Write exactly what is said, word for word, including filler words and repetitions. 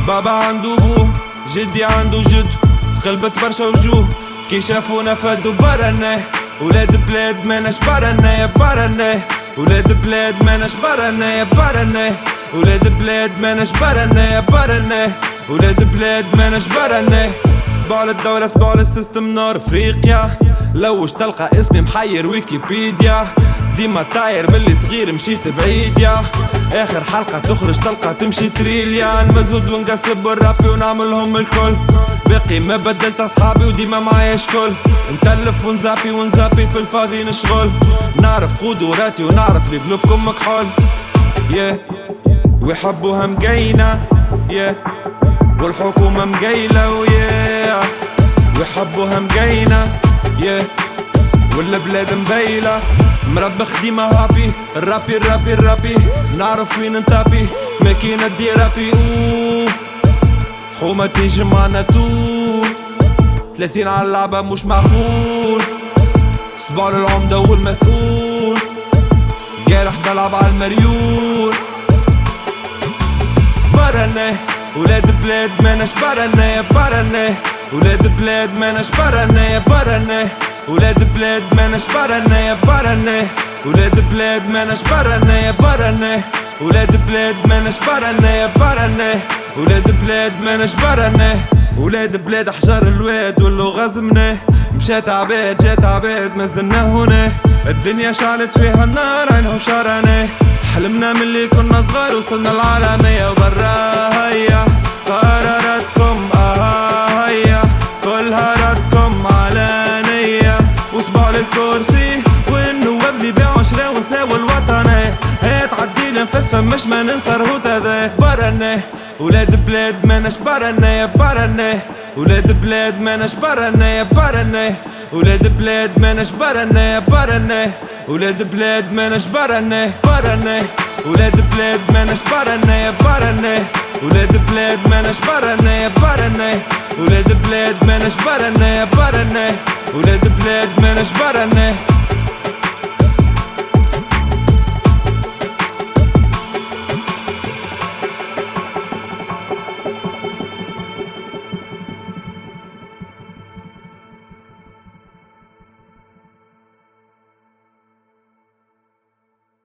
بابا عنده بو، جدي عنده جد، قلبت برشا وجوه كي شافونا فدوا برنا. ولاد بلاد ماناش برنا يا برنا، ولاد بلاد ماناش برنا يا برنا، ولاد بلاد ماناش برنا يا برنا، ولاد بلاد ماناش برنا. صباع للدولة صباع للسيستم نور افريقيا، لوش تلقى اسمي محير ويكيبيديا. ديما طاير باللي صغير مشيت بعيد يا اخر حلقة تخرج تلقى تمشي تريليان. مزود ونقسب الرابي ونعملهم الكل، باقي ما بدلت اصحابي وديما معايا شكل. نتلف ونزابي ونزابي في الفاضي نشغل، نعرف قدراتي ونعرف لي قلوبكم مكحول. yeah. ويحبوها مقينة yeah. والحكومة مقيلة ويا ويحبوها مقينة yeah. والبلاد مبيلة مربخ ديما هابي. الرابي الرابي الرابي نعرف وين نتابي، ماكينة دي رابي اوه حومة تيجي معنا طول ثلاثين على اللعبة مش معقول. صباع للعمدة والمسؤول الجارح بلعب على المريول. برنا ولاد بلاد ماناش برنا يا برنا، ولاد بلاد ماناش برنا يا برنا، ولاد بلاد ماناش برنا يا برنا، ولاد بلاد ماناش برنا يا برنا، ولاد بلاد ماناش برنا يا برنا، ولاد بلاد ماناش برنا. ولاد بلاد حجر الواد ولو غزمنا، مشات عباد جات عباد مازلنا هنا. الدنيا شعلت فيها النار عينهم شارنا، حلمنا من اللي كنا صغار وصلنا العالمية وبرا. هيا قراراتكم اه هيا كلها ردكم علانية، وصباع للكرسي والنواب اللي بيعوا عشرة ونساوي الوطنية. هات عدينا نفس فمش ما ننسى رهوت هذا برنا. ولاد بلاد ماناش برنا يا برنا، ولاد بلاد ماناش برنا يا برنا، ولاد بلاد ماناش برنا يا برنا، ولاد بلاد ماناش برنا برنا، ولاد بلاد ماناش برنا يا برنا، ولاد بلاد ماناش برنا يا برنا، ولاد بلاد ماناش برنا يا برنا، ولاد بلاد ماناش برنا.